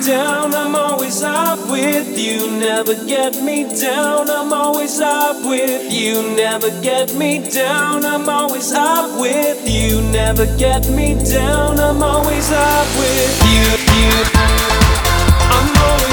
down, I'm always up with you. Never get me down, I'm always up with you. Never get me down, I'm always up with you. Never get me down, I'm always up with you. I'm always